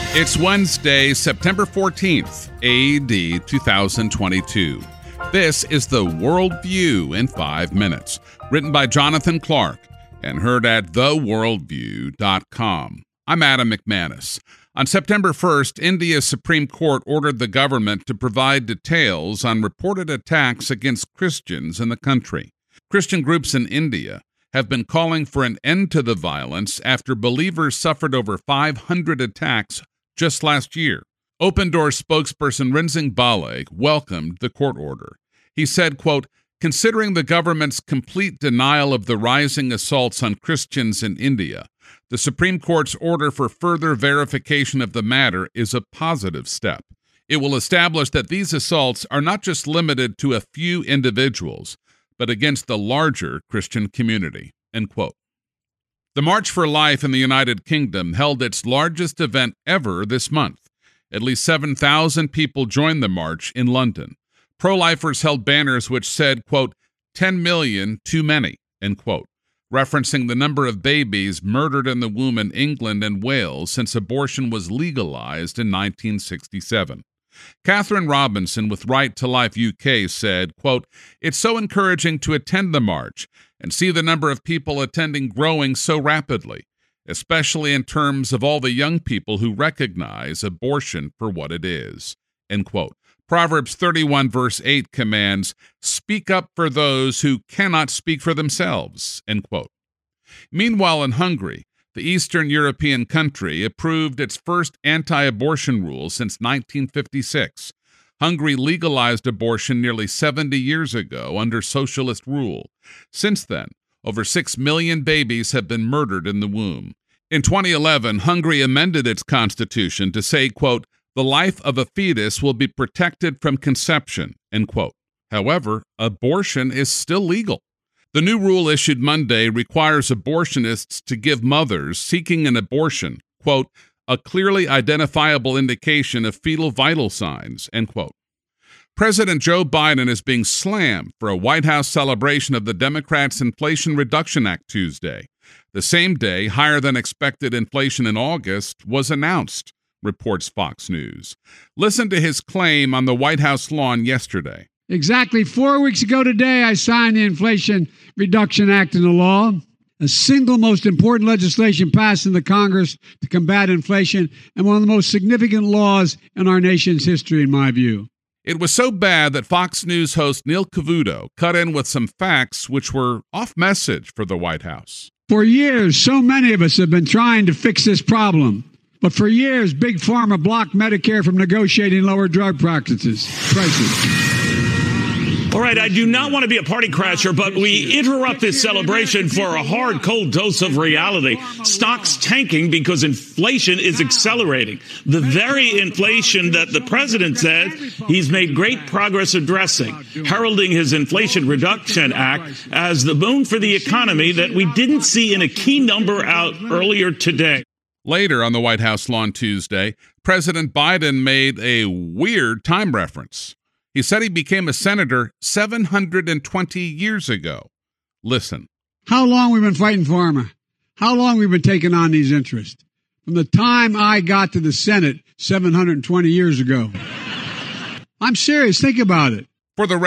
It's Wednesday, September 14th, AD 2022. This is the Worldview in 5 minutes, written by Jonathan Clark and heard at theworldview.com. I'm Adam McManus. On September 1st, India's Supreme Court ordered the government to provide details on reported attacks against Christians in the country. Christian groups in India have been calling for an end to the violence after believers suffered over 500 attacks just last year. Open Doors spokesperson Rinzing Bale welcomed the court order. He said, quote, "Considering the government's complete denial of the rising assaults on Christians in India, the Supreme Court's order for further verification of the matter is a positive step. It will establish that these assaults are not just limited to a few individuals, but against the larger Christian community," end quote. The March for Life in the United Kingdom held its largest event ever this month. At least 7,000 people joined the march in London. Pro-lifers held banners which said, quote, 10 million too many, end quote, referencing the number of babies murdered in the womb in England and Wales since abortion was legalized in 1967. Catherine Robinson with Right to Life UK said, quote, "It's so encouraging to attend the march and see the number of people attending growing so rapidly, especially in terms of all the young people who recognize abortion for what it is," end quote. Proverbs 31 verse 8 commands, "Speak up for those who cannot speak for themselves," end quote. Meanwhile, in Hungary, the Eastern European country approved its first anti-abortion rule since 1956. Hungary legalized abortion nearly 70 years ago under socialist rule. Since then, over 6 million babies have been murdered in the womb. In 2011, Hungary amended its constitution to say, quote, "The life of a fetus will be protected from conception," end quote. However, abortion is still legal. The new rule issued Monday requires abortionists to give mothers seeking an abortion, quote, "a clearly identifiable indication of fetal vital signs," end quote. President Joe Biden is being slammed for a White House celebration of the Democrats' Inflation Reduction Act Tuesday. The same day, higher-than-expected inflation in August was announced, reports Fox News. Listen to his claim on the White House lawn yesterday. Exactly 4 weeks ago today, I signed the Inflation Reduction Act into law, the single most important legislation passed in the Congress to combat inflation and one of the most significant laws in our nation's history, in my view. It was so bad that Fox News host Neil Cavuto cut in with some facts which were off-message for the White House. For years, so many of us have been trying to fix this problem. But for years, Big Pharma blocked Medicare from negotiating lower drug prices. All right, I do not want to be a party crasher, but we interrupt this celebration for a hard, cold dose of reality. Stocks tanking because inflation is accelerating. The very inflation that the president said he's made great progress addressing, heralding his Inflation Reduction Act as the boon for the economy that we didn't see in a key number out earlier today. Later on the White House lawn Tuesday, President Biden made a weird time reference. He said he became a senator 720 years ago. Listen. How long we've been fighting pharma? How long we've been taking on these interests? From the time I got to the Senate 720 years ago. I'm serious. Think about it. For the